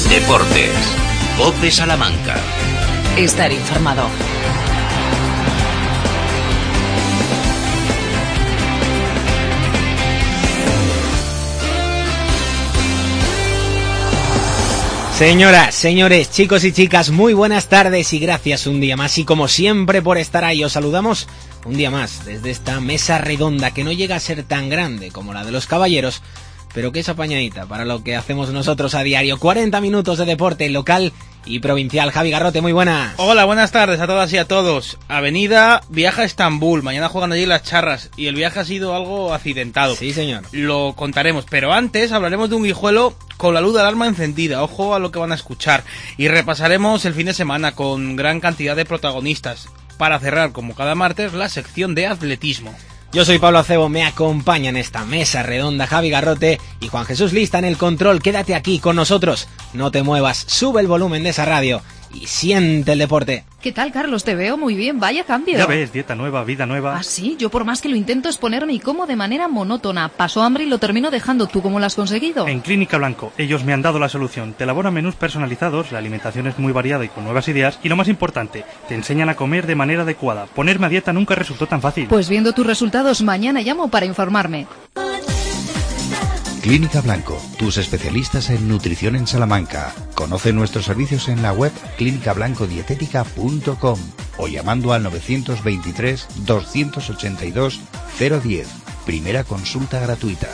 Deportes. COPE Salamanca. Estar informado. Señoras, señores, chicos y chicas, muy buenas tardes y gracias un día más y como siempre por estar ahí. Os saludamos un día más desde esta mesa redonda que no llega a ser tan grande como la de los caballeros, pero que es apañadita para lo que hacemos nosotros a diario. 40 minutos de deporte local y provincial. Javi Garrote, muy buenas. Hola, buenas tardes a todas y a todos. Avenida viaja a Estambul, mañana juegan allí las charras y el viaje ha sido algo accidentado. Sí, señor. Lo contaremos, pero antes hablaremos de un Guijuelo con la luz de alarma encendida. Ojo a lo que van a escuchar. Y repasaremos el fin de semana con gran cantidad de protagonistas. Para cerrar, como cada martes, la sección de atletismo. Yo soy Pablo Acebo, me acompaña en esta mesa redonda Javi Garrote y Juan Jesús Lista en el control. Quédate aquí con nosotros, no te muevas, sube el volumen de esa radio y siente el deporte. ¿Qué tal, Carlos? Te veo muy bien, vaya cambio. Ya ves, dieta nueva, vida nueva. Ah, sí, yo por más que lo intento es ponerme y como de manera monótona. Paso hambre y lo termino dejando. ¿Tú cómo lo has conseguido? En Clínica Blanco, ellos me han dado la solución. Te elaboran menús personalizados, la alimentación es muy variada y con nuevas ideas. Y lo más importante, te enseñan a comer de manera adecuada. Ponerme a dieta nunca resultó tan fácil. Pues viendo tus resultados, mañana llamo para informarme. Clínica Blanco, tus especialistas en nutrición en Salamanca. Conoce nuestros servicios en la web clinicablancodietética.com o llamando al 923 282 010. Primera consulta gratuita.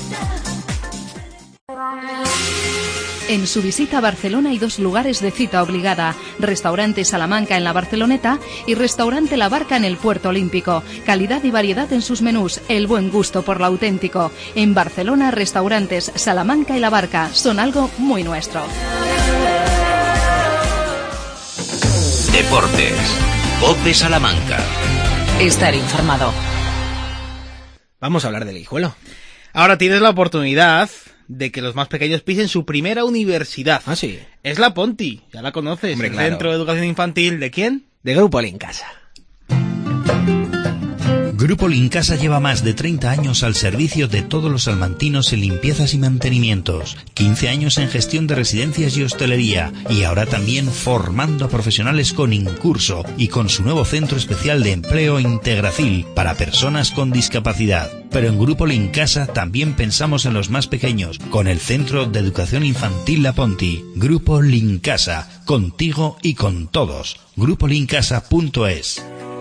En su visita a Barcelona hay dos lugares de cita obligada: Restaurante Salamanca en la Barceloneta y Restaurante La Barca en el Puerto Olímpico. Calidad y variedad en sus menús, el buen gusto por lo auténtico. En Barcelona, restaurantes Salamanca y La Barca son algo muy nuestro. Deportes. COPE Salamanca. Estar informado. Vamos a hablar del Guijuelo. Ahora tienes la oportunidad de que los más pequeños pisen su primera universidad. Ah, sí. Es la Ponti, ya la conoces. Hombre, el claro. Centro de Educación Infantil, ¿de quién? De Grupo Lincasa. Grupo Lincasa lleva más de 30 años al servicio de todos los salmantinos en limpiezas y mantenimientos, 15 años en gestión de residencias y hostelería, y ahora también formando a profesionales con Incurso y con su nuevo centro especial de empleo Integracil para personas con discapacidad. Pero en Grupo Lincasa también pensamos en los más pequeños, con el Centro de Educación Infantil La Ponti. Grupo Lincasa, contigo y con todos. GrupoLincasa.es.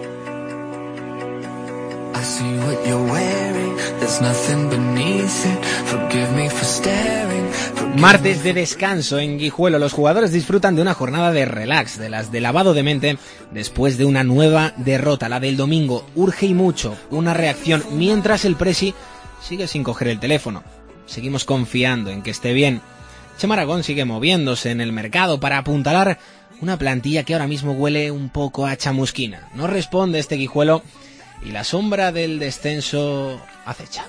Martes de descanso en Guijuelo. Los jugadores disfrutan de una jornada de relax, de las de lavado de mente, después de una nueva derrota, la del domingo. Urge y mucho una reacción, mientras el Presi sigue sin coger el teléfono. Seguimos confiando en que esté bien. Chema Aragón sigue moviéndose en el mercado para apuntalar una plantilla que ahora mismo huele un poco a chamusquina. No responde este Guijuelo y la sombra del descenso acecha.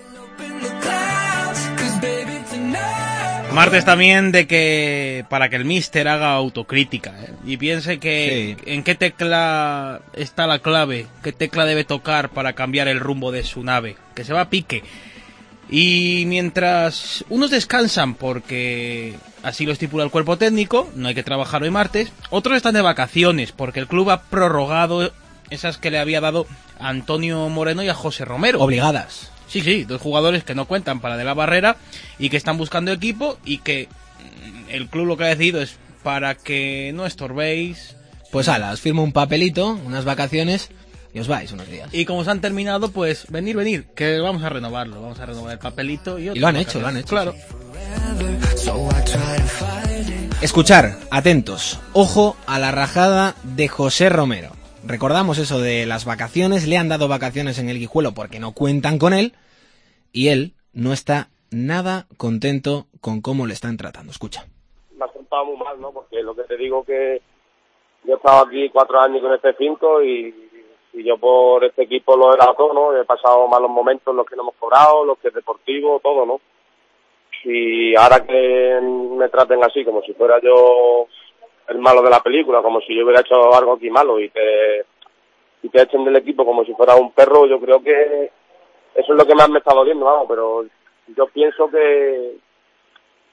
Martes también de que para que el míster haga autocrítica, y piense que sí, en qué tecla está la clave, qué tecla debe tocar para cambiar el rumbo de su nave, que se va a pique. Y mientras unos descansan porque así lo estipula el cuerpo técnico, no hay que trabajar hoy martes, otros están de vacaciones porque el club ha prorrogado esas que le había dado a Antonio Moreno y a José Romero. Obligadas. Sí, dos jugadores que no cuentan para de la Barrera y que están buscando equipo y que el club lo que ha decidido es para que no estorbéis. Pues ala, os firmo un papelito, unas vacaciones y os vais unos días. Y como se han terminado, pues venir, que vamos a renovarlo, vamos a renovar el papelito. Y lo han hecho, claro. Sí. Escuchar, atentos, ojo a la rajada de José Romero. Recordamos eso de las vacaciones, le han dado vacaciones en el Guijuelo porque no cuentan con él y él no está nada contento con cómo le están tratando. Escucha. Me ha sentado muy mal, ¿no? Porque lo que te digo que yo he estado aquí 4 años con este finco y yo por este equipo lo he dado todo, ¿no? He pasado malos momentos, los que no hemos cobrado, los que es deportivo, todo, ¿no? Y ahora que me traten así, como si fuera yo el malo de la película, como si yo hubiera hecho algo aquí malo y te echen del equipo como si fuera un perro, yo creo que eso es lo que más me está doliendo, vamos, pero yo pienso que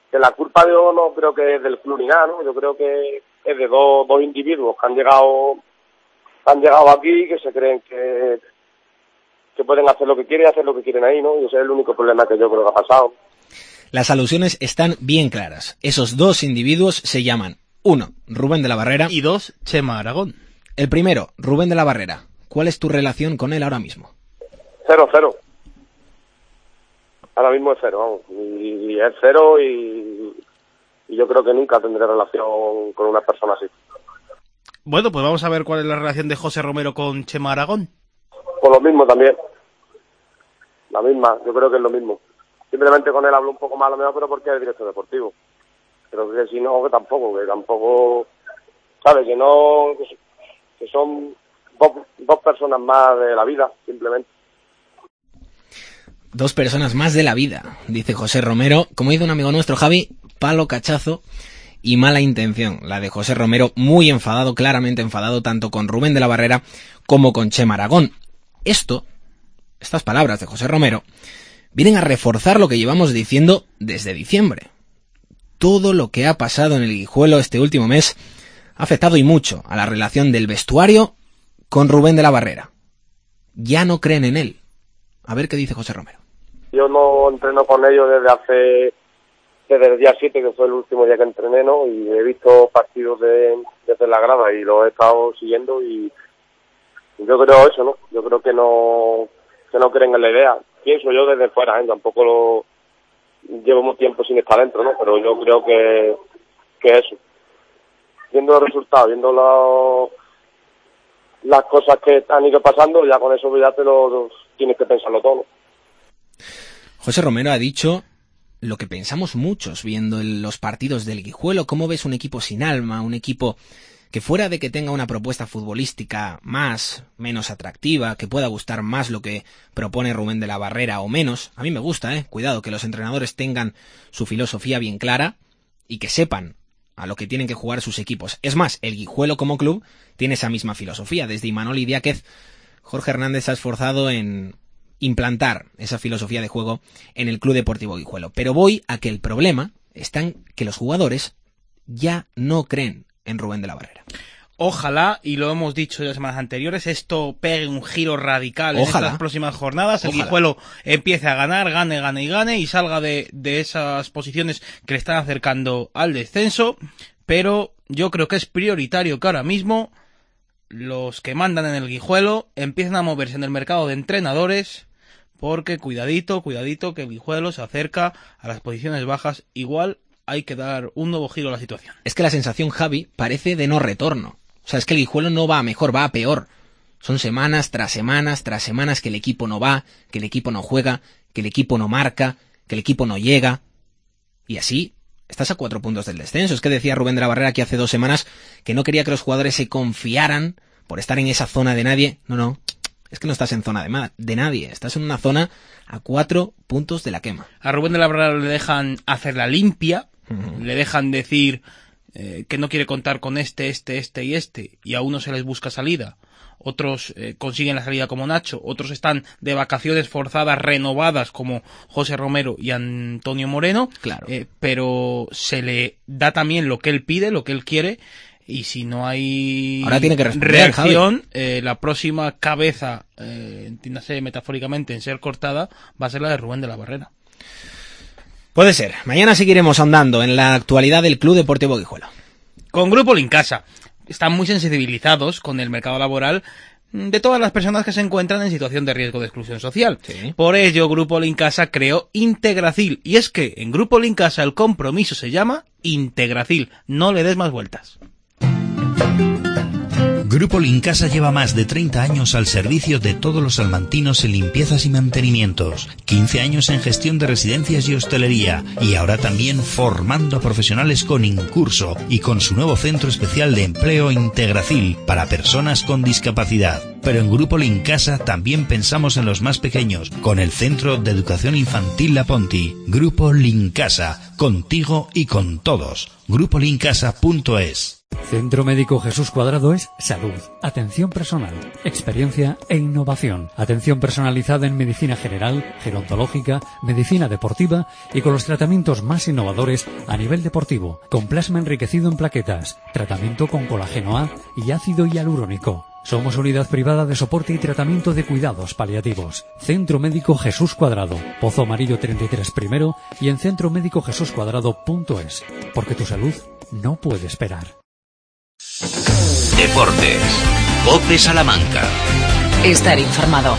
la culpa de yo no creo que es del club ni nada, ¿no? Yo creo que es de dos individuos que han llegado aquí, que se creen que pueden hacer lo que quieren y hacer lo que quieren ahí, ¿no? Y ese es el único problema que yo creo que ha pasado. Las alusiones están bien claras. Esos dos individuos se llaman 1. Rubén de la Barrera y 2. Chema Aragón. El primero, Rubén de la Barrera. ¿Cuál es tu relación con él ahora mismo? 0-0. Ahora mismo es 0, vamos. Y es 0 y yo creo que nunca tendré relación con una persona así. Bueno, pues vamos a ver cuál es la relación de José Romero con Chema Aragón. Pues lo mismo también. La misma, yo creo que es lo mismo. Simplemente con él hablo un poco más a lo mejor, pero porque es director deportivo. Pero que si no, que tampoco, ¿sabes? Que son dos personas más de la vida, simplemente. 2 personas más de la vida, dice José Romero. Como dice un amigo nuestro, Javi, palo, cachazo y mala intención. La de José Romero, muy enfadado, claramente enfadado, tanto con Rubén de la Barrera como con Chema Aragón. Estas palabras de José Romero vienen a reforzar lo que llevamos diciendo desde diciembre. Todo lo que ha pasado en el Guijuelo este último mes ha afectado y mucho a la relación del vestuario con Rubén de la Barrera. Ya no creen en él. A ver qué dice José Romero. Yo no entreno con ellos desde el día 7, que fue el último día que entrené, ¿no? Y he visto partidos desde la grada y los he estado siguiendo y yo creo eso, ¿no? Yo creo que no creen en la idea. Pienso yo desde fuera, ¿eh? Tampoco llevo mucho tiempo sin estar dentro, ¿no? Pero yo creo que eso. Viendo los resultados, viendo las cosas que han ido pasando, ya con eso ya tienes que pensarlo todo, ¿no? José Romero ha dicho lo que pensamos muchos viendo los partidos del Guijuelo. ¿Cómo ves un equipo sin alma? Un equipo que fuera de que tenga una propuesta futbolística menos atractiva, que pueda gustar más lo que propone Rubén de la Barrera o menos. A mí me gusta, cuidado, que los entrenadores tengan su filosofía bien clara y que sepan a lo que tienen que jugar sus equipos. Es más, el Guijuelo como club tiene esa misma filosofía. Desde Imanol Idiáquez, Jorge Hernández se ha esforzado en implantar esa filosofía de juego en el Club Deportivo Guijuelo. Pero voy a que el problema está en que los jugadores ya no creen en Rubén de la Barrera. Ojalá, y lo hemos dicho ya semanas anteriores, esto pegue un giro radical en estas próximas jornadas. El Guijuelo empiece a ganar, gane y salga de esas posiciones que le están acercando al descenso. Pero yo creo que es prioritario que ahora mismo los que mandan en el Guijuelo empiecen a moverse en el mercado de entrenadores, porque cuidadito, que el Guijuelo se acerca a las posiciones bajas. Igual hay que dar un nuevo giro a la situación. Es que la sensación, Javi, parece de no retorno. O sea, es que el Guijuelo no va a mejor, va a peor. Son semanas tras semanas que el equipo no va, que el equipo no juega, que el equipo no marca, que el equipo no llega. Y así estás a 4 puntos del descenso. Es que decía Rubén de la Barrera aquí hace 2 semanas que no quería que los jugadores se confiaran por estar en esa zona de nadie. No, es que no estás en zona de nadie. Estás en una zona a 4 puntos de la quema. A Rubén de la Barrera le dejan hacer la limpia, le dejan decir que no quiere contar con este y a uno se les busca salida. Otros consiguen la salida como Nacho, otros están de vacaciones forzadas renovadas como José Romero y Antonio Moreno. Claro. Pero se le da también lo que él pide, lo que él quiere, y si no hay ahora tiene que reacción, la próxima cabeza, entiéndase metafóricamente, en ser cortada, va a ser la de Rubén de la Barrera. Puede ser. Mañana seguiremos ahondando en la actualidad del Club Deportivo Guijuelo. Con Grupo Lincasa. Están muy sensibilizados con el mercado laboral de todas las personas que se encuentran en situación de riesgo de exclusión social. Sí. Por ello, Grupo Lincasa creó Integracil. Y es que en Grupo Lincasa el compromiso se llama Integracil. No le des más vueltas. Grupo Lincasa lleva más de 30 años al servicio de todos los salmantinos en limpiezas y mantenimientos, 15 años en gestión de residencias y hostelería, y ahora también formando a profesionales con Incurso y con su nuevo centro especial de empleo Integracil para personas con discapacidad. pero en Grupo Lincasa también pensamos en los más pequeños, con el Centro de Educación Infantil La Ponti. Grupo Lincasa, contigo y con todos. GrupoLincasa.es. Centro Médico Jesús Cuadrado es salud, atención personal, experiencia e innovación. Atención personalizada en medicina general, gerontológica, medicina deportiva y con los tratamientos más innovadores a nivel deportivo, con plasma enriquecido en plaquetas, tratamiento con colágeno A y ácido hialurónico. Somos unidad privada de soporte y tratamiento de cuidados paliativos. Centro Médico Jesús Cuadrado, Pozo Amarillo 33 primero y en centromédicojesuscuadrado.es. Porque tu salud no puede esperar. Deportes. COPE Salamanca. Estar informado.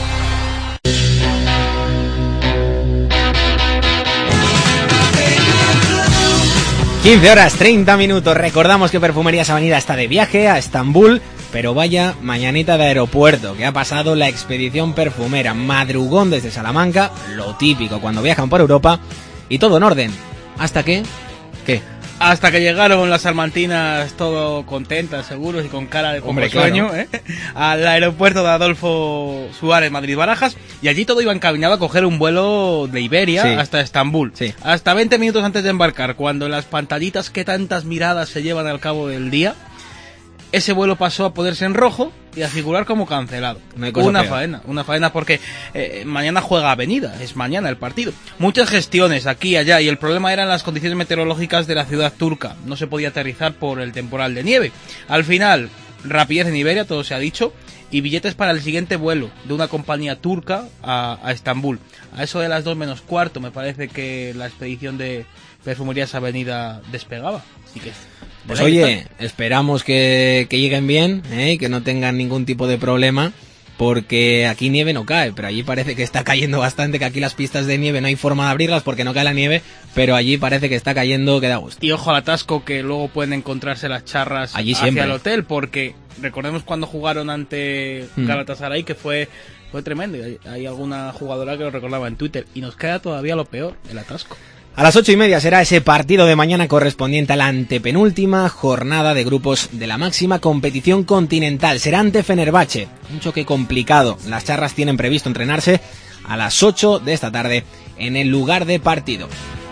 (15:30). Recordamos que Perfumerías Avenida está de viaje a Estambul, pero vaya mañanita de aeropuerto, que ha pasado la expedición perfumera. Madrugón desde Salamanca, lo típico cuando viajan por Europa, y todo en orden. ¿Hasta qué? ¿Qué? Hasta que llegaron las salmantinas todo contentas, seguros y con cara de poco sueño, claro, al aeropuerto de Adolfo Suárez, Madrid-Barajas, y allí todo iba encaminado a coger un vuelo de Iberia, sí, hasta Estambul. Sí. Hasta 20 minutos antes de embarcar, cuando en las pantallitas que tantas miradas se llevan al cabo del día, ese vuelo pasó a ponerse en rojo y a figurar como cancelado. Una faena porque mañana juega Avenida, es mañana el partido. Muchas gestiones aquí y allá, y el problema eran las condiciones meteorológicas de la ciudad turca. No se podía aterrizar por el temporal de nieve. Al final, rapidez en Iberia, todo se ha dicho, y billetes para el siguiente vuelo de una compañía turca a Estambul. A eso de las 2:15 me parece que la expedición de Perfumerías Avenida despegaba. Así que... Pues oye, esperamos que lleguen bien, y que no tengan ningún tipo de problema, porque aquí nieve no cae, pero allí parece que está cayendo bastante, que aquí las pistas de nieve no hay forma de abrirlas porque no cae la nieve, pero allí parece que está cayendo, que da gusto. Y ojo al atasco, que luego pueden encontrarse las charras allí hacia siempre el hotel, porque recordemos cuando jugaron ante Galatasaray, que fue tremendo, y hay alguna jugadora que lo recordaba en Twitter, y nos queda todavía lo peor, el atasco. A las 8:30 será ese partido de mañana correspondiente a la antepenúltima jornada de grupos de la máxima competición continental. Será ante Fenerbahce, un choque complicado. Las charras tienen previsto entrenarse a las 8 de esta tarde en el lugar de partido.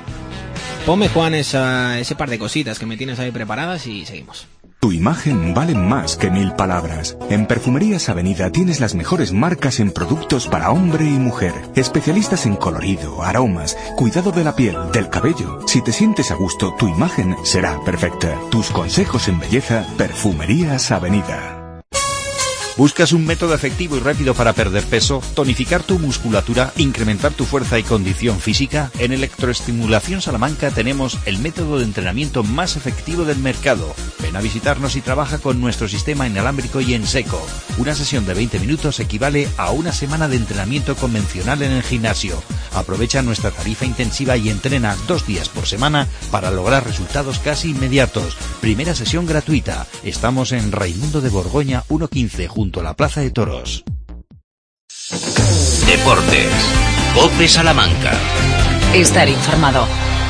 Ponme, Juan, ese par de cositas que me tienes ahí preparadas y seguimos. Tu imagen vale más que 1000 palabras. En Perfumerías Avenida tienes las mejores marcas en productos para hombre y mujer. Especialistas en colorido, aromas, cuidado de la piel, del cabello. Si te sientes a gusto, tu imagen será perfecta. Tus consejos en belleza, Perfumerías Avenida. ¿Buscas un método efectivo y rápido para perder peso, tonificar tu musculatura, incrementar tu fuerza y condición física? En Electroestimulación Salamanca tenemos el método de entrenamiento más efectivo del mercado. Ven a visitarnos y trabaja con nuestro sistema inalámbrico y en seco. Una sesión de 20 minutos equivale a una semana de entrenamiento convencional en el gimnasio. Aprovecha nuestra tarifa intensiva y entrena 2 días por semana para lograr resultados casi inmediatos. Primera sesión gratuita. Estamos en Raimundo de Borgoña 115, junto a la Plaza de Toros. Deportes. COPE Salamanca. Estar informado.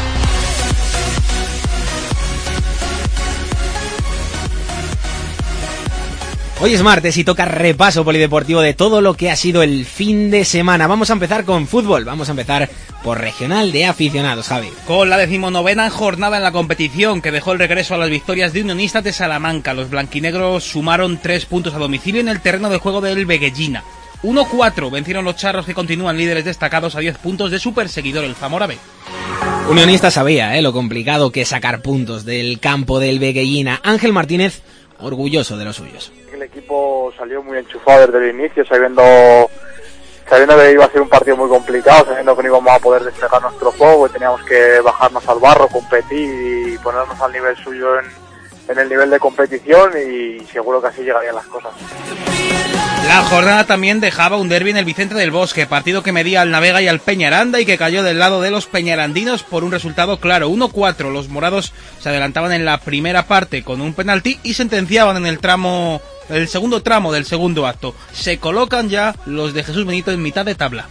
Hoy es martes y toca repaso polideportivo de todo lo que ha sido el fin de semana. Vamos a empezar con fútbol, vamos a empezar por regional de aficionados, Javi. Con la 19ª jornada en la competición, que dejó el regreso a las victorias de Unionistas de Salamanca. Los blanquinegros sumaron 3 puntos a domicilio en el terreno de juego del Veguellina. 1-4 vencieron los charros, que continúan líderes destacados a 10 puntos de su perseguidor, el Zamora B. Unionista sabía lo complicado que es sacar puntos del campo del Veguellina. Ángel Martínez, orgulloso de los suyos. El equipo salió muy enchufado desde el inicio, sabiendo que iba a ser un partido muy complicado, sabiendo que no íbamos a poder desplegar nuestro juego, que teníamos que bajarnos al barro, competir y ponernos al nivel suyo en el nivel de competición, y seguro que así llegarían las cosas. La jornada también dejaba un derbi en el Vicente del Bosque, partido que medía al Navega y al Peñaranda y que cayó del lado de los peñarandinos por un resultado claro, 1-4. Los morados se adelantaban en la primera parte con un penalti y sentenciaban en el segundo tramo del segundo acto. Se colocan ya los de Jesús Benito en mitad de tabla.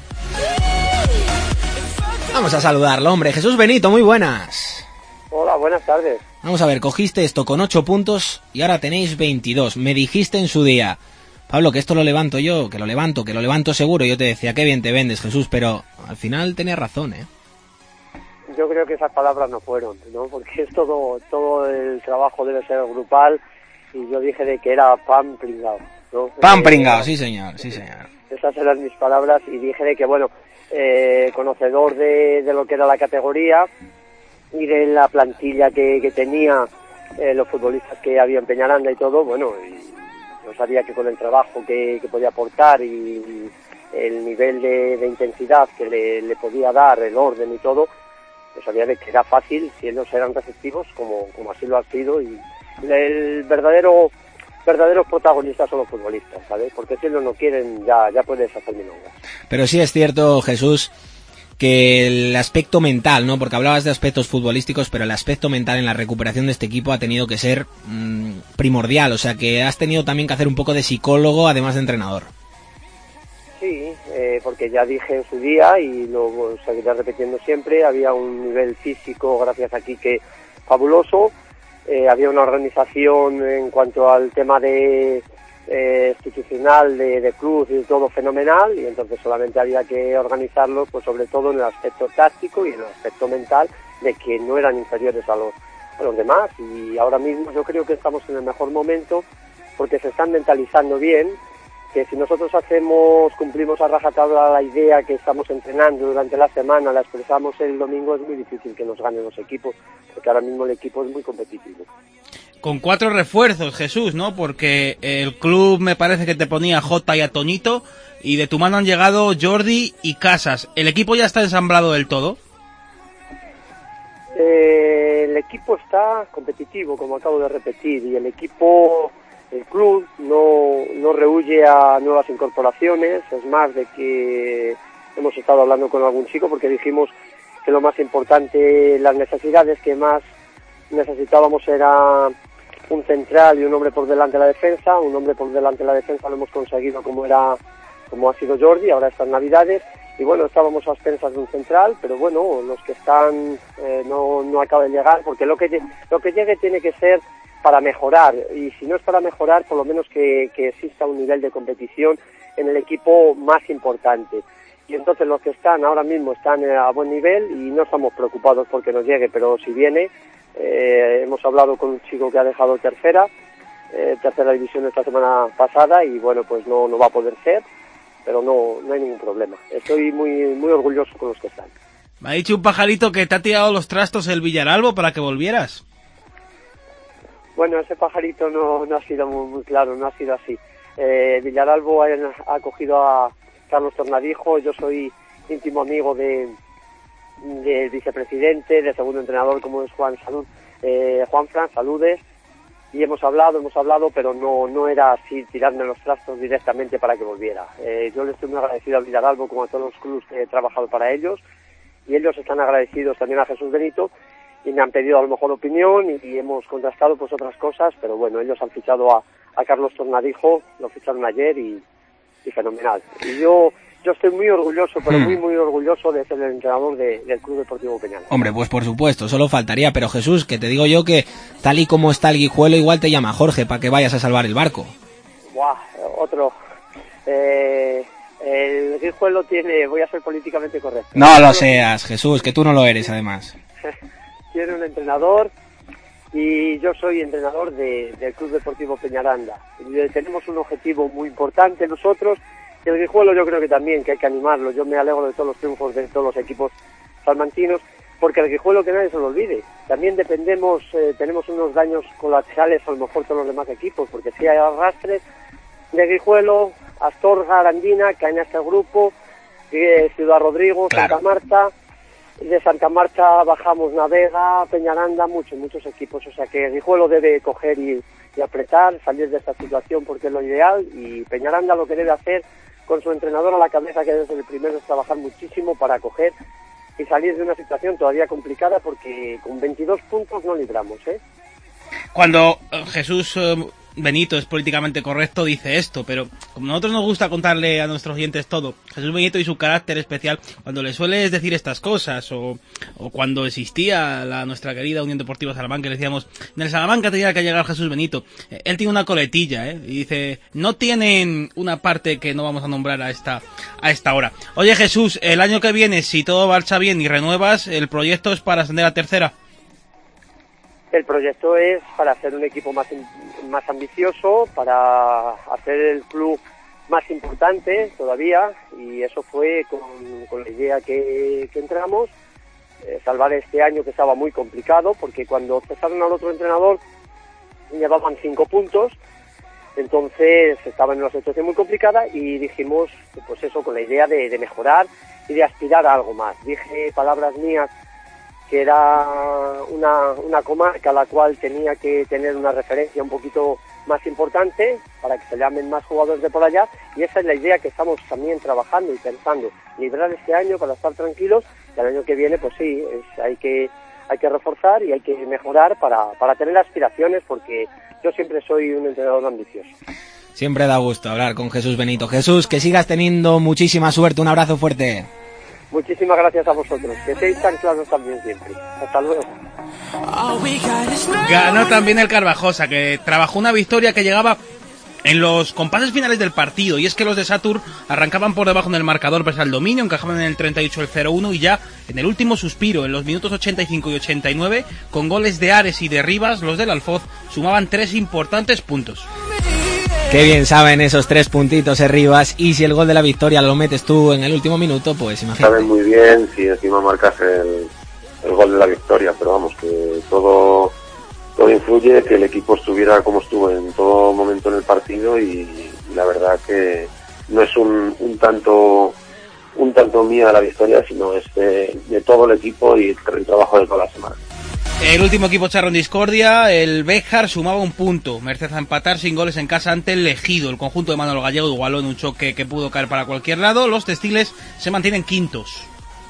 Vamos a saludarlo, hombre. Jesús Benito, muy buenas. Hola, buenas tardes. Vamos a ver, cogiste esto con 8 puntos y ahora tenéis 22. Me dijiste en su día, Pablo, que esto lo levanto yo, que lo levanto seguro. Yo te decía, qué bien te vendes, Jesús, pero al final tenías razón, ¿eh? Yo creo que esas palabras no fueron, ¿no? Porque es todo el trabajo debe ser grupal, y yo dije de que era pan pringao, ¿no? Pan pringao, sí señor, sí señor. Esas eran mis palabras, y dije de que, bueno, conocedor de lo que era la categoría y de la plantilla que tenía, los futbolistas que había en Peñaranda y todo, bueno, y yo sabía que con el trabajo que podía aportar y el nivel de intensidad que le podía dar, el orden y todo, yo sabía de que era fácil si ellos eran receptivos, como así lo han sido, y el verdaderos protagonistas son los futbolistas, ¿sabes? Porque si ellos no quieren, ya puedes hacer milongas. Pero sí es cierto, Jesús, que el aspecto mental, ¿no? Porque hablabas de aspectos futbolísticos, pero el aspecto mental en la recuperación de este equipo ha tenido que ser primordial, o sea que has tenido también que hacer un poco de psicólogo, además de entrenador. Sí, porque ya dije en su día, y lo seguiré repitiendo siempre, había un nivel físico, gracias a Quique, fabuloso. Había una organización en cuanto al tema de institucional de club y todo fenomenal, y entonces solamente había que organizarlo, pues sobre todo en el aspecto táctico y en el aspecto mental, de que no eran inferiores a los demás. Y ahora mismo yo creo que estamos en el mejor momento, porque se están mentalizando bien, que si nosotros cumplimos a rajatabla la idea que estamos entrenando durante la semana, la expresamos el domingo, es muy difícil que nos ganen los equipos, porque ahora mismo el equipo es muy competitivo. Con 4 refuerzos, Jesús, ¿no? Porque el club me parece que te ponía a Jota y a Toñito, y de tu mano han llegado Jordi y Casas. ¿El equipo ya está ensamblado del todo? El equipo está competitivo, como acabo de repetir, y el club no rehúye a nuevas incorporaciones. Es más, de que hemos estado hablando con algún chico, porque dijimos que lo más importante, las necesidades que más necesitábamos era un central y un hombre por delante de la defensa. Un hombre por delante de la defensa lo hemos conseguido como ha sido Jordi ahora estas navidades, y bueno, estábamos a expensas de un central, pero bueno, los que están no acaban de llegar, porque lo que llegue tiene que ser para mejorar, y si no es para mejorar, por lo menos que exista un nivel de competición en el equipo más importante. Y entonces los que están ahora mismo están a buen nivel, y no estamos preocupados porque nos llegue, pero si viene, hemos hablado con un chico que ha dejado tercera división esta semana pasada, y bueno, pues no va a poder ser, pero no hay ningún problema. Estoy muy, muy orgulloso con los que están. Me ha dicho un pajarito que te ha tirado los trastos el Villaralbo para que volvieras. Bueno, ese pajarito no ha sido muy claro, no ha sido así. Villaralbo ha acogido a Carlos Tornadijo. Yo soy íntimo amigo del vicepresidente, del segundo entrenador, como es Juanfran, saludes. Y hemos hablado, pero no era así tirarme los trastos directamente para que volviera. Yo le estoy muy agradecido a Villaralbo, como a todos los clubes que he trabajado para ellos, y ellos están agradecidos también a Jesús Benito, y me han pedido a lo mejor opinión, y hemos contrastado pues otras cosas, pero bueno, ellos han fichado a Carlos Tornadijo, lo ficharon ayer, y fenomenal. Y yo estoy muy orgulloso, pero muy, muy orgulloso de ser el entrenador del Club Deportivo Peñaranda. Hombre, pues por supuesto, solo faltaría, pero Jesús, que te digo yo que tal y como está el Guijuelo, igual te llama Jorge para que vayas a salvar el barco. Buah, otro. El Guijuelo voy a ser políticamente correcto. No lo seas, Jesús, que tú no lo eres, además. Tiene un entrenador, y yo soy entrenador del Club Deportivo Peñaranda. Y tenemos un objetivo muy importante nosotros, y el Guijuelo yo creo que también, que hay que animarlo. Yo me alegro de todos los triunfos de todos los equipos salmantinos, porque el Guijuelo, que nadie se lo olvide, también dependemos, tenemos unos daños colaterales a lo mejor todos los demás equipos, porque si hay arrastres de Guijuelo, Astorga, Arandina, caen a este grupo, Ciudad Rodrigo, claro. Santa Marta. De Santa Marta bajamos Navega, Peñaranda, muchos equipos. O sea que Guijuelo debe coger y apretar, salir de esta situación, porque es lo ideal. Y Peñaranda lo que debe hacer, con su entrenador a la cabeza, que desde el primero, es trabajar muchísimo para coger y salir de una situación todavía complicada, porque con 22 puntos no libramos, ¿eh? Cuando Jesús Benito es políticamente correcto, dice esto, pero como a nosotros nos gusta contarle a nuestros oyentes todo, Jesús Benito y su carácter especial, cuando le sueles decir estas cosas, o cuando existía nuestra querida Unión Deportiva Salamanca, le decíamos, en el Salamanca tenía que llegar Jesús Benito, él tiene una coletilla, y dice, no tienen una parte que no vamos a nombrar a esta hora. Oye Jesús, el año que viene, si todo marcha bien y renuevas, el proyecto es para ascender a tercera. El proyecto es para hacer un equipo más ambicioso, para hacer el club más importante todavía, y eso fue con la idea que entramos, salvar este año que estaba muy complicado, porque cuando cesaron al otro entrenador llevaban 5 puntos, entonces estaban en una situación muy complicada y dijimos, pues eso, con la idea de mejorar y de aspirar a algo más. Dije palabras mías que era una comarca a la cual tenía que tener una referencia un poquito más importante para que se llamen más jugadores de por allá, y esa es la idea que estamos también trabajando y pensando, librar este año para estar tranquilos, y el año que viene pues sí, hay que reforzar y hay que mejorar para tener aspiraciones, porque yo siempre soy un entrenador ambicioso. Siempre da gusto hablar con Jesús Benito. Jesús, que sigas teniendo muchísima suerte, un abrazo fuerte. Muchísimas gracias a vosotros, que seáis tan claros también siempre. Hasta luego. Ganó también el Carvajosa, que trabajó una victoria que llegaba en los compases finales del partido, y es que los de Satur arrancaban por debajo en el marcador pese al dominio, encajaban en el 38 el 0-1, y ya en el último suspiro, en los minutos 85 y 89, con goles de Ares y de Rivas, los del Alfoz sumaban 3 importantes puntos. Qué bien saben esos 3 puntitos en Rivas, y si el gol de la victoria lo metes tú en el último minuto, pues imagínate. Saben muy bien si encima marcas el gol de la victoria, pero vamos, que todo influye, que el equipo estuviera como estuvo en todo momento en el partido, y la verdad que no es un tanto mía la victoria, sino es de todo el equipo y el trabajo de toda la semana. El último equipo charro en discordia, el Béjar, sumaba 1 punto, merced a empatar sin goles en casa ante el Ejido. El conjunto de Manolo Gallego igualó en un choque que pudo caer para cualquier lado. Los Textiles se mantienen quintos.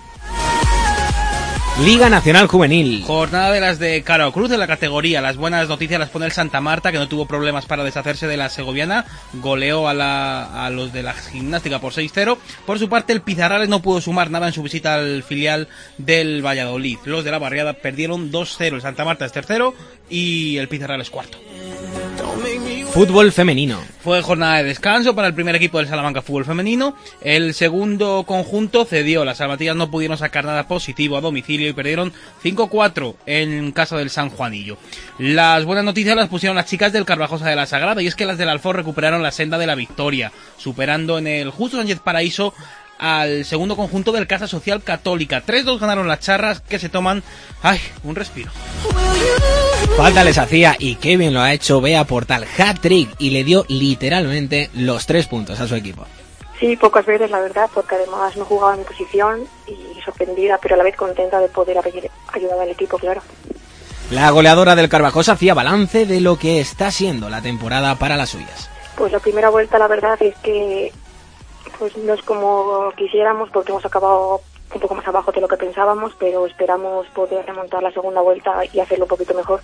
Liga Nacional Juvenil. Jornada de las de Cara o Cruz de la categoría. Las buenas noticias las pone el Santa Marta, que no tuvo problemas para deshacerse de la segoviana. Goleó a los de la Gimnástica por 6-0. Por su parte, el Pizarrales no pudo sumar nada en su visita al filial del Valladolid. Los de la Barriada perdieron 2-0. El Santa Marta es tercero y el Pizarrales cuarto. Fútbol femenino. Fue jornada de descanso para el primer equipo del Salamanca Fútbol Femenino. El segundo conjunto cedió. Las salmantinas no pudieron sacar nada positivo a domicilio y perdieron 5-4 en casa del San Juanillo. Las buenas noticias las pusieron las chicas del Carvajosa de la Sagrada, y es que las del Alfoz recuperaron la senda de la victoria, superando en el Justo Sánchez Paraíso al segundo conjunto del Casa Social Católica. 3-2 ganaron las charras, que se toman un respiro. Falta les hacía, y qué bien lo ha hecho Bea Portal, hat-trick, y le dio literalmente los 3 puntos a su equipo. Sí, pocas veces la verdad, porque además no jugaba en mi posición, y sorprendida, pero a la vez contenta de poder haber ayudado al equipo, claro. La goleadora del Carvajosa hacía balance de lo que está siendo la temporada para las suyas. Pues la primera vuelta la verdad es que pues no es como quisiéramos, porque hemos acabado un poco más abajo de lo que pensábamos, pero esperamos poder remontar la segunda vuelta y hacerlo un poquito mejor.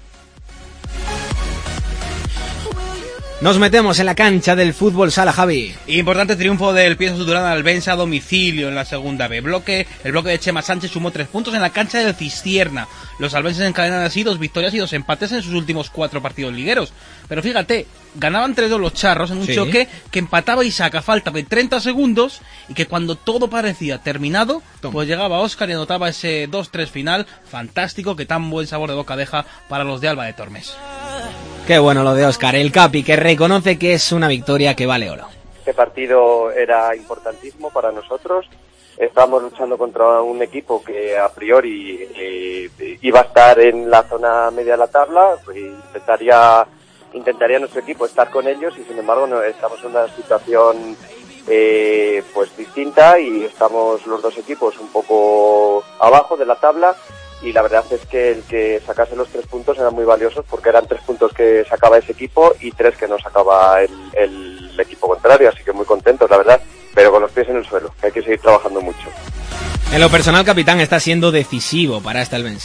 Nos metemos en la cancha del fútbol sala, Javi. Importante triunfo del Pienso Sudurán Albense a domicilio en la segunda B. El bloque de Chema Sánchez sumó 3 puntos en la cancha del Cistierna. Los albenses encadenan así 2 victorias y 2 empates en sus últimos 4 partidos ligueros. Pero fíjate, ganaban 3-2 los charros en un choque que empataba Isaac a falta de 30 segundos, y que cuando todo parecía terminado, pues llegaba Óscar y anotaba ese 2-3 final fantástico que tan buen sabor de boca deja para los de Alba de Tormes. Qué bueno lo de Óscar, el Capi, que reconoce que es una victoria que vale oro. Este partido era importantísimo para nosotros. Estábamos luchando contra un equipo que a priori iba a estar en la zona media de la tabla. Intentaría nuestro equipo estar con ellos, y sin embargo estamos en una situación pues distinta, y estamos los dos equipos un poco abajo de la tabla. Y la verdad es que el que sacase los 3 puntos eran muy valiosos, porque eran 3 puntos que sacaba ese equipo y 3 que no sacaba el equipo contrario, así que muy contentos, la verdad, pero con los pies en el suelo, que hay que seguir trabajando mucho. En lo personal, capitán, está siendo decisivo para este albense.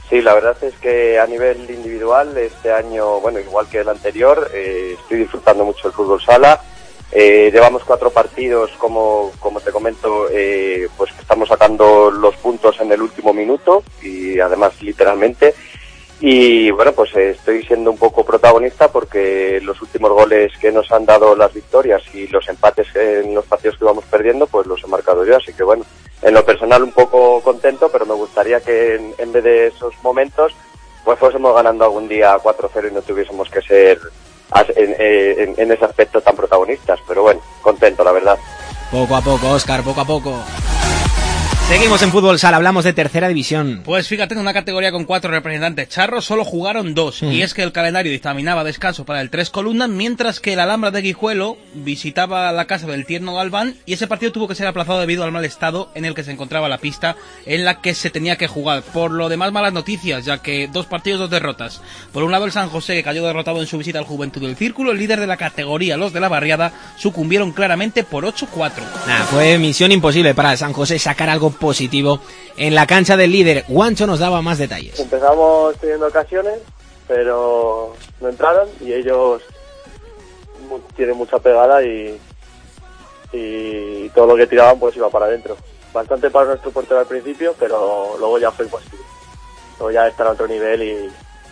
Sí, la verdad es que a nivel individual este año, bueno, igual que el anterior, estoy disfrutando mucho el fútbol sala. Llevamos 4 partidos, como te comento, pues que estamos sacando los puntos en el último minuto y además literalmente. Y bueno, pues estoy siendo un poco protagonista porque los últimos goles que nos han dado las victorias y los empates en los partidos que vamos perdiendo, pues los he marcado yo. Así que bueno, en lo personal un poco contento, pero me gustaría que en vez de esos momentos, pues fuésemos ganando algún día 4-0 y no tuviésemos que ser en ese aspecto tan protagonistas. Pero bueno, contento, la verdad. Poco a poco, Óscar, poco a poco. Seguimos en fútbol sala, hablamos de tercera división. Pues fíjate, en una categoría con 4 representantes charros solo jugaron 2, y es que el calendario dictaminaba descanso para el 3 columnas, mientras que el Alhambra de Guijuelo visitaba la casa del Tierno Galván, y ese partido tuvo que ser aplazado debido al mal estado en el que se encontraba la pista en la que se tenía que jugar. Por lo demás, malas noticias, ya que 2 partidos, 2 derrotas. Por un lado, el San José, que cayó derrotado en su visita al Juventud del Círculo, el líder de la categoría, los de la Barriada, sucumbieron claramente por 8-4. Fue misión imposible para el San José sacar algo positivo en la cancha del líder. Guancho nos daba más detalles. Empezamos teniendo ocasiones, pero no entraron y ellos tienen mucha pegada y todo lo que tiraban pues iba para adentro. Bastante para nuestro portero al principio, pero luego ya fue imposible. Luego ya está a otro nivel y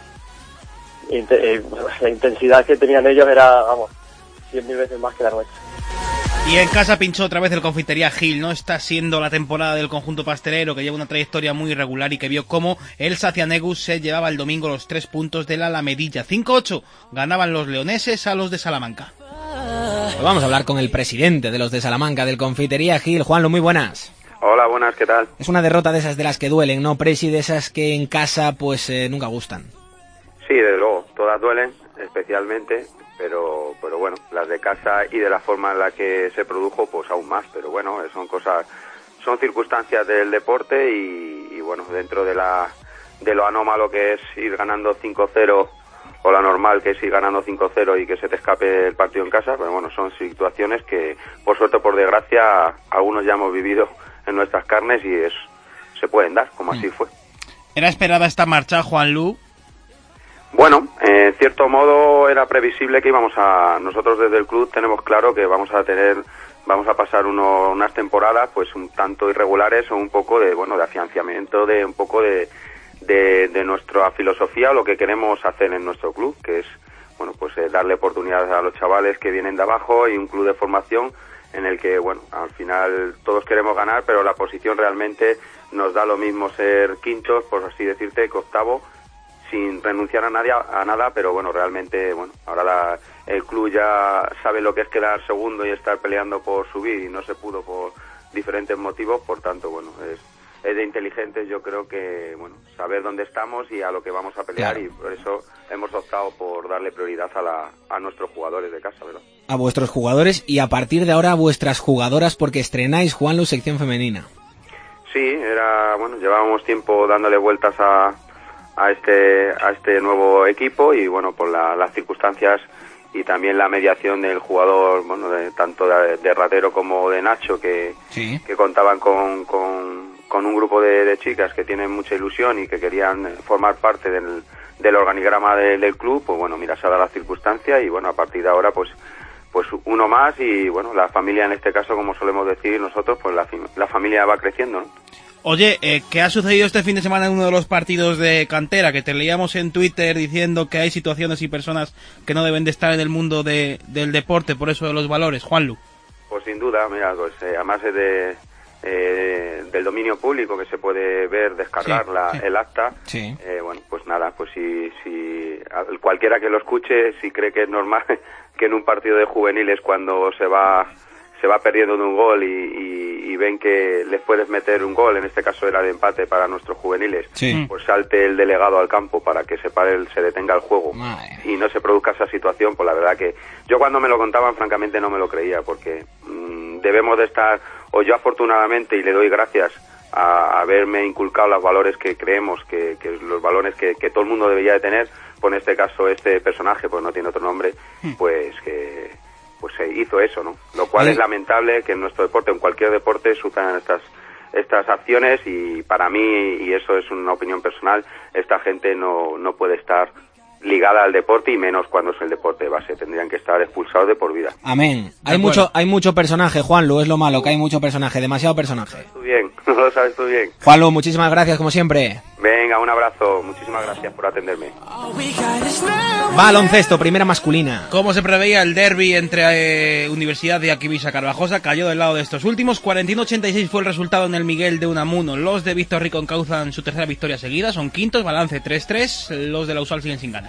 la intensidad que tenían ellos era, 100.000 veces más que la nuestra. Y en casa pinchó otra vez el Confitería Gil. No está siendo la temporada del conjunto pastelero, que lleva una trayectoria muy irregular y que vio cómo el Sacianegus se llevaba el domingo los 3 puntos de la Alamedilla. 5-8 ganaban los leoneses a los de Salamanca. Pues vamos a hablar con el presidente de los de Salamanca, del Confitería Gil. Juanlo, muy buenas. Hola, buenas, ¿qué tal? Es una derrota de esas de las que duelen, ¿no, Presi? De esas que en casa pues nunca gustan. Sí, desde luego, todas duelen, especialmente, pero bueno, las de casa y de la forma en la que se produjo, pues aún más, pero bueno, son circunstancias del deporte y bueno, dentro de lo anómalo que es ir ganando 5-0 o la normal que es ir ganando 5-0 y que se te escape el partido en casa, pero bueno, son situaciones que por suerte o por desgracia algunos ya hemos vivido en nuestras carnes y se pueden dar, como así fue. ¿Era esperada esta marcha, Juanlu? Bueno, en cierto modo era previsible que nosotros desde el club tenemos claro que vamos a pasar unas temporadas pues un tanto irregulares o un poco de afianzamiento de un poco de nuestra filosofía o lo que queremos hacer en nuestro club, que es darle oportunidades a los chavales que vienen de abajo y un club de formación en el que al final todos queremos ganar, pero la posición realmente nos da lo mismo ser quintos, por así decirte, que octavo, sin renunciar a nada, pero realmente ahora el club ya sabe lo que es quedar segundo y estar peleando por subir y no se pudo por diferentes motivos, por tanto es de inteligentes, yo creo que saber dónde estamos y a lo que vamos a pelear, claro. Y por eso hemos optado por darle prioridad a nuestros jugadores de casa, ¿verdad? A vuestros jugadores y a partir de ahora a vuestras jugadoras, porque estrenáis, Juanlu, sección femenina. Sí, llevábamos tiempo dándole vueltas a este nuevo equipo y por las circunstancias y también la mediación del jugador, tanto de Ratero como de Nacho, que contaban con un grupo de chicas que tienen mucha ilusión y que querían formar parte del organigrama del club, pues se ha dado la circunstancia y a partir de ahora pues uno más y la familia en este caso, como solemos decir nosotros, pues la familia va creciendo, ¿no? Oye, ¿qué ha sucedido este fin de semana en uno de los partidos de cantera? Que te leíamos en Twitter diciendo que hay situaciones y personas que no deben de estar en el mundo del deporte, por eso de los valores. Juanlu. Pues sin duda, además es del dominio público que se puede ver, descargar el acta. Sí. Si cualquiera que lo escuche, si cree que es normal que en un partido de juveniles cuando se va perdiendo de un gol y ven que les puedes meter un gol, en este caso era de empate para nuestros juveniles, pues salte el delegado al campo para que se detenga el juego. Madre. Y no se produzca esa situación, pues la verdad que yo cuando me lo contaban francamente no me lo creía, porque debemos de estar, o yo afortunadamente, y le doy gracias a haberme inculcado los valores que creemos, que los valores que todo el mundo debería de tener, pues en este caso este personaje, pues no tiene otro nombre, pues se hizo eso, ¿no? Lo cual es lamentable que en nuestro deporte, en cualquier deporte, sucedan estas acciones, y para mí, y eso es una opinión personal, esta gente no puede estar ligada al deporte, y menos cuando es el deporte de base. Tendrían que estar expulsados de por vida. Amén. Hay mucho personaje, Juanlu, es lo malo, que hay mucho personaje, demasiado personaje. Tú bien, lo sabes tú bien. Juanlu, muchísimas gracias como siempre. Venga, un abrazo, muchísimas gracias por atenderme. Baloncesto, primera masculina. Como se preveía, el derbi entre Universidad de Aquivisa Carvajosa cayó del lado de estos últimos. 41-86 fue el resultado en el Miguel de Unamuno. Los de Víctor Rico encauzan su tercera victoria seguida, son quintos, balance 3-3. Los de la USAL siguen sin ganar.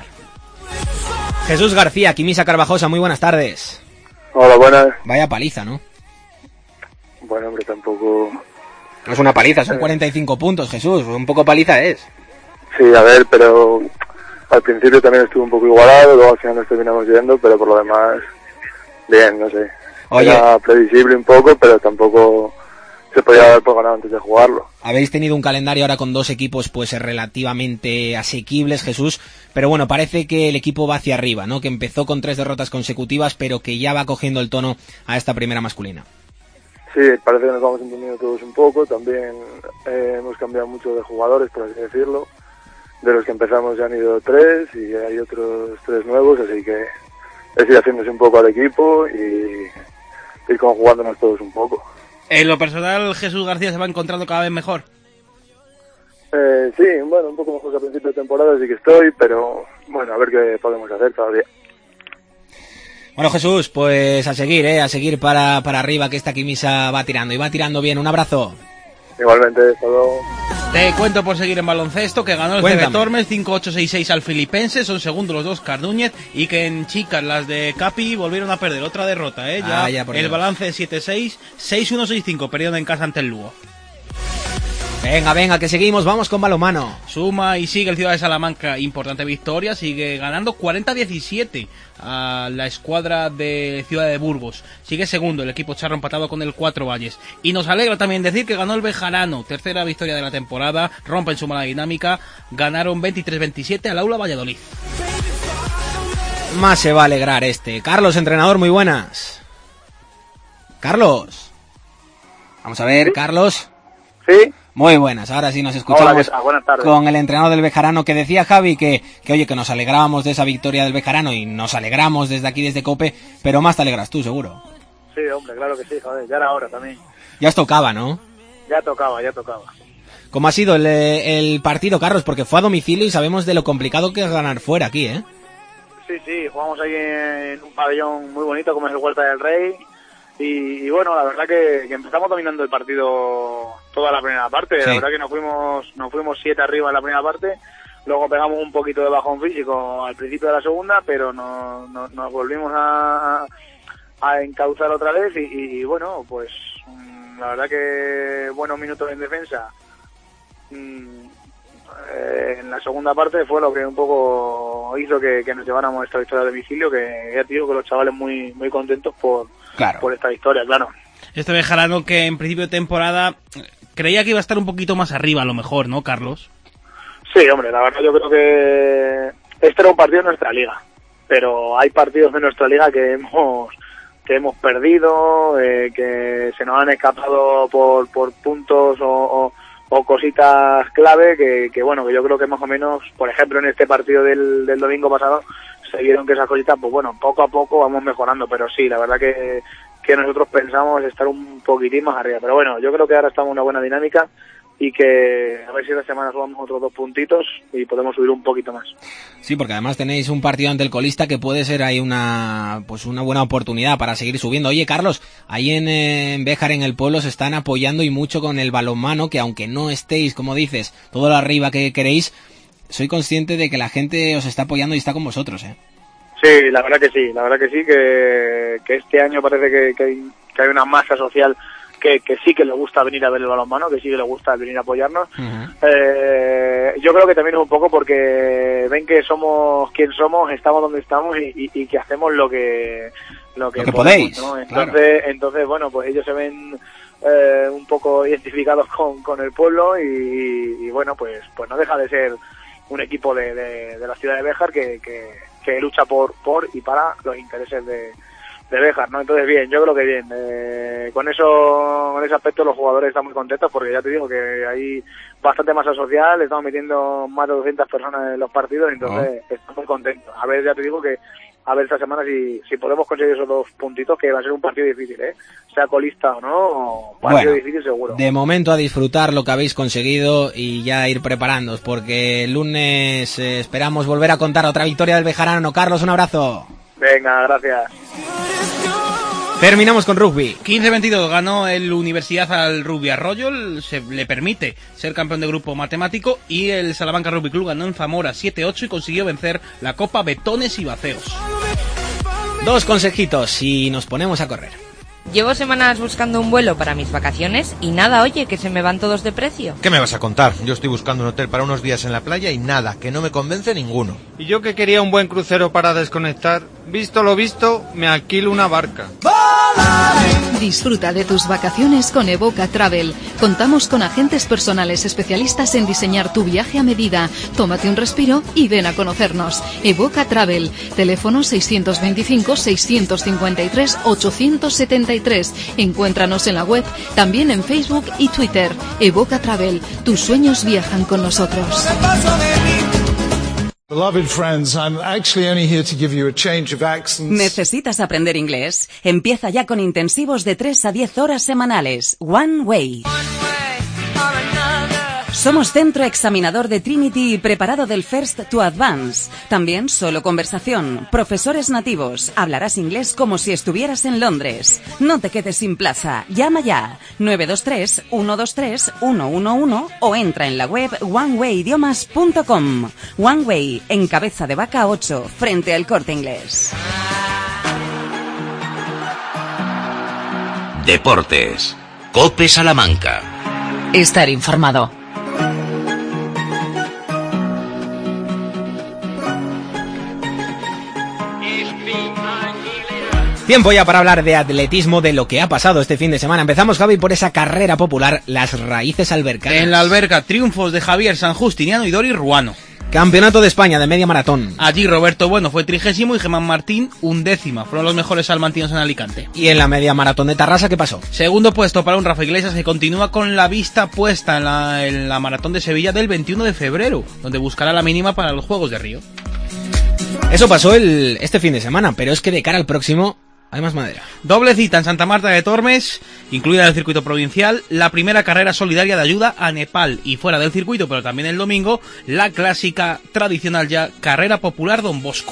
Jesús García, Quimisa Carvajosa, muy buenas tardes. Hola, buenas. Vaya paliza, ¿no? Bueno, hombre, tampoco... No es una paliza, son 45 puntos, Jesús, un poco paliza es. Sí, a ver, pero al principio también estuvo un poco igualado, luego al final nos terminamos yendo, pero por lo demás, bien, no sé. Oye, era previsible un poco, pero tampoco se podía dar por ganado antes de jugarlo. Habéis tenido un calendario ahora con dos equipos pues relativamente asequibles, Jesús, pero bueno, parece que el equipo va hacia arriba, ¿no? Que empezó con 3 derrotas consecutivas, pero que ya va cogiendo el tono a esta primera masculina. Sí, parece que nos vamos entendiendo todos un poco, también hemos cambiado mucho de jugadores, por así decirlo. De los que empezamos ya han ido 3 y hay otros 3 nuevos, así que es ir haciéndose un poco al equipo y ir conjugándonos todos un poco. En lo personal, Jesús García se va encontrando cada vez mejor. Sí, bueno, un poco mejor que a principio de temporada sí que estoy, pero bueno, a ver qué podemos hacer todavía. Bueno, Jesús, pues a seguir para arriba, que esta Quimisa va tirando y va tirando bien. Un abrazo. Igualmente, hasta luego. Te cuento por seguir en baloncesto que ganó el CB Tormes 5-8-6-6 al Filipense, son segundos los dos Cardúñez, y que en chicas las de Capi volvieron a perder otra derrota, ya el balance es 7-6, 6-1-6-5, perdieron en casa ante el Lugo. Venga, que seguimos, vamos con balonmano. Suma y sigue el Ciudad de Salamanca, importante victoria, sigue ganando 40-17 a la escuadra de Ciudad de Burgos. Sigue segundo el equipo charro empatado con el Cuatro Valles. Y nos alegra también decir que ganó el Bejarano, tercera victoria de la temporada, rompen su mala dinámica, ganaron 23-27 al Aula Valladolid. Más se va a alegrar Carlos, entrenador, muy buenas. Carlos. Vamos a ver, ¿sí? Carlos. Sí. Muy buenas, ahora sí nos escuchamos. Hola, buenas tardes. Con el entrenador del Bejarano, que decía Javi que oye, que nos alegrábamos de esa victoria del Bejarano, y nos alegramos desde aquí, desde COPE, pero más te alegras tú, seguro. Sí, hombre, claro que sí, joder, ya era hora también. Ya os tocaba, ¿no? Ya tocaba. ¿Cómo ha sido el partido, Carlos? Porque fue a domicilio y sabemos de lo complicado que es ganar fuera aquí, ¿eh? Sí, jugamos ahí en un pabellón muy bonito como es el Huerta del Rey. Y bueno, la verdad que empezamos dominando el partido toda la primera parte. Sí. La verdad que nos fuimos 7 arriba en la primera parte. Luego pegamos un poquito de bajón físico al principio de la segunda, pero nos volvimos a encauzar otra vez y bueno, pues la verdad que buenos minutos en defensa. En la segunda parte fue lo que un poco hizo que nos lleváramos esta victoria a domicilio, que ya te digo que los chavales muy contentos por esta victoria, claro. Este Bejarano que en principio de temporada creía que iba a estar un poquito más arriba a lo mejor, ¿no, Carlos? Sí, hombre, la verdad yo creo que este era un partido de nuestra liga, pero hay partidos de nuestra liga que hemos perdido, que se nos han escapado por puntos o cositas clave que bueno, que yo creo que más o menos, por ejemplo en este partido del domingo pasado, se vieron que esas cositas, pues bueno, poco a poco vamos mejorando, pero sí, la verdad que nosotros pensamos estar un poquitín más arriba, pero bueno, yo creo que ahora estamos en una buena dinámica y que a ver si esta semana subamos otros 2 puntitos y podemos subir un poquito más. Sí, porque además tenéis un partido ante el colista que puede ser ahí una buena oportunidad para seguir subiendo. Oye, Carlos, ahí en Béjar, en el pueblo, se están apoyando y mucho con el balonmano, que aunque no estéis, como dices, todo lo arriba que queréis, soy consciente de que la gente os está apoyando y está con vosotros, ¿eh? Sí, la verdad que sí, que este año parece que hay una masa social que sí que le gusta venir a ver el balonmano, que sí que le gusta venir a apoyarnos. Uh-huh. Yo creo que también es un poco porque ven que somos quien somos, estamos donde estamos y que hacemos lo que podéis, ¿no? Entonces, bueno, pues ellos se ven un poco identificados con el pueblo y bueno, pues no deja de ser un equipo de la ciudad de Béjar que lucha por y para los intereses Béjar, ¿no? Entonces bien, yo creo que bien. Con ese aspecto los jugadores están muy contentos porque ya te digo que hay bastante masa social, estamos metiendo más de 200 personas en los partidos, entonces estamos muy contentos. A ver, ya te digo que a ver esta semana si podemos conseguir esos 2 puntitos, que va a ser un partido difícil, sea colista o no, partido difícil seguro. De momento a disfrutar lo que habéis conseguido y ya ir preparándoos, porque el lunes esperamos volver a contar otra victoria del Bejarano. Carlos, un abrazo. Venga, gracias. Terminamos con rugby. 15-22 ganó el Universidad al Rugby Arroyo, se le permite ser campeón de grupo matemático, y el Salamanca Rugby Club ganó en Zamora 7-8 y consiguió vencer la Copa Betones y Baceos. 2 consejitos y nos ponemos a correr. Llevo semanas buscando un vuelo para mis vacaciones y nada, oye, que se me van todos de precio. ¿Qué me vas a contar? Yo estoy buscando un hotel para unos días en la playa y nada, que no me convence ninguno. Y yo que quería un buen crucero para desconectar, visto lo visto, me alquilo una barca. Disfruta de tus vacaciones con Evoca Travel. Contamos con agentes personales especialistas en diseñar tu viaje a medida. Tómate un respiro y ven a conocernos. Evoca Travel. Teléfono 625-653-873. Encuéntranos en la web, también en Facebook y Twitter. Evoca Travel. Tus sueños viajan con nosotros. Beloved friends, I'm actually only here to give you a change of accents. ¿Necesitas aprender inglés? Empieza ya con intensivos de 3 a 10 horas semanales. One Way. Somos centro examinador de Trinity y preparado del First to Advance. También solo conversación, profesores nativos. Hablarás inglés como si estuvieras en Londres. No te quedes sin plaza. Llama ya 923-123-111 o entra en la web onewayidiomas.com. One Way, en Cabeza de Vaca 8, frente al Corte Inglés. Deportes. COPE Salamanca. Estar informado. Tiempo ya para hablar de atletismo, de lo que ha pasado este fin de semana. Empezamos, Javi, por esa carrera popular, las Raíces Albercanas. En la Alberca, triunfos de Javier San Justiniano y Dori Ruano. Campeonato de España de media maratón. Allí Roberto Bueno fue 30º y Germán Martín 11º. Fueron los mejores salmantinos en Alicante. ¿Y en la media maratón de Tarrasa qué pasó? Segundo puesto para un Rafa Iglesias, que continúa con la vista puesta en la maratón de Sevilla del 21 de febrero, donde buscará la mínima para los Juegos de Río. Eso pasó este fin de semana, pero es que de cara al próximo hay más madera. Doble cita en Santa Marta de Tormes, incluida en el circuito provincial, la primera carrera solidaria de ayuda a Nepal, y fuera del circuito, pero también el domingo, la clásica, tradicional ya, carrera popular Don Bosco.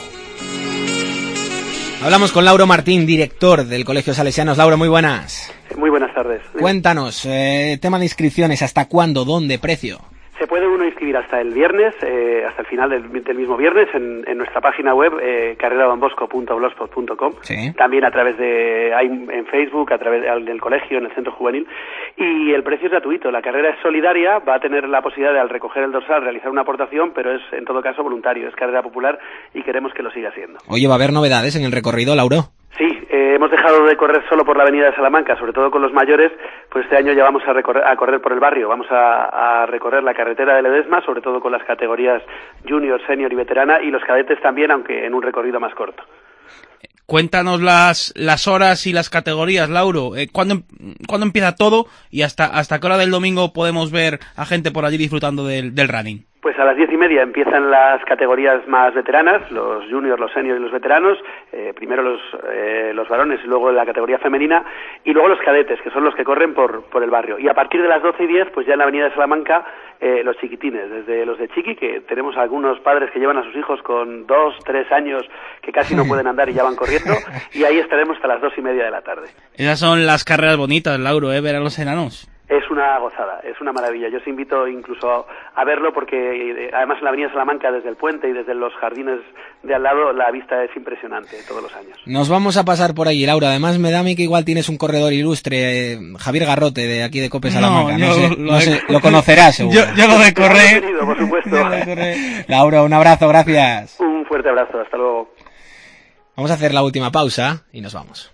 Hablamos con Lauro Martín, director del Colegio Salesianos. Lauro, muy buenas. Muy buenas tardes. Cuéntanos, tema de inscripciones, ¿hasta cuándo, dónde, precio? Se puede uno inscribir hasta el viernes, hasta el final del mismo viernes, en nuestra página web, carreradonbosco.blogspot.com. Sí. También a través en Facebook, a través del colegio, en el centro juvenil. Y el precio es gratuito. La carrera es solidaria, va a tener la posibilidad de, al recoger el dorsal, realizar una aportación, pero es en todo caso voluntario. Es carrera popular y queremos que lo siga siendo. Oye, ¿va a haber novedades en el recorrido, Lauro? Sí, hemos dejado de correr solo por la avenida de Salamanca, sobre todo con los mayores, pues este año ya vamos a correr por el barrio, vamos a recorrer la carretera de Ledesma, sobre todo con las categorías junior, senior y veterana, y los cadetes también, aunque en un recorrido más corto. Cuéntanos las horas y las categorías, Lauro. ¿Cuándo empieza todo y hasta qué hora del domingo podemos ver a gente por allí disfrutando del running? Pues a las 10:30 empiezan las categorías más veteranas, los juniors, los seniors y los veteranos, primero los varones y luego la categoría femenina, y luego los cadetes, que son los que corren por el barrio. Y a partir de las 12:10, pues ya en la avenida de Salamanca, los chiquitines, desde los de Chiqui, que tenemos algunos padres que llevan a sus hijos con 2, 3 años, que casi no pueden andar y ya van corriendo, y ahí estaremos hasta las 2:30 de la tarde. Esas son las carreras bonitas, Lauro, ver a los enanos. Es una gozada, es una maravilla. Yo os invito incluso a verlo porque además en la avenida Salamanca, desde el puente y desde los jardines de al lado, la vista es impresionante todos los años. Nos vamos a pasar por allí, Laura. Además me da a mí que igual tienes un corredor ilustre, Javier Garrote, de aquí de COPE Salamanca. No sé, lo conocerás seguro. Yo lo de correr. Por supuesto. Laura, un abrazo, gracias. Un fuerte abrazo, hasta luego. Vamos a hacer la última pausa y nos vamos.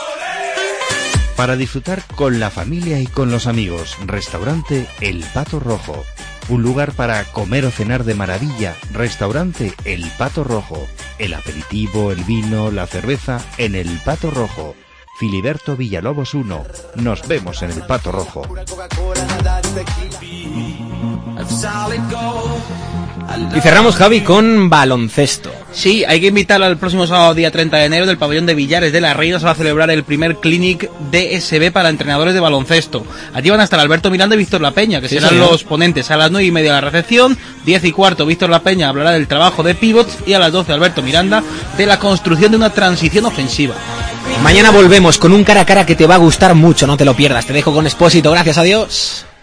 Para disfrutar con la familia y con los amigos, restaurante El Pato Rojo. Un lugar para comer o cenar de maravilla, restaurante El Pato Rojo. El aperitivo, el vino, la cerveza, en el Pato Rojo. Filiberto Villalobos 1. Nos vemos en el Pato Rojo. Y cerramos, Javi, con baloncesto. Sí, hay que invitar al próximo sábado, día 30 de enero, del pabellón de Villares de la Reina. Se va a celebrar el primer Clinic DSB para entrenadores de baloncesto. Allí van a estar Alberto Miranda y Víctor La Peña, que serán los ponentes. A las 9:30 la recepción, 10:15 Víctor La Peña hablará del trabajo de pivots y a las 12 Alberto Miranda de la construcción de una transición ofensiva. Mañana volvemos con un cara a cara que te va a gustar mucho, no te lo pierdas. Te dejo con Expósito, gracias, adiós.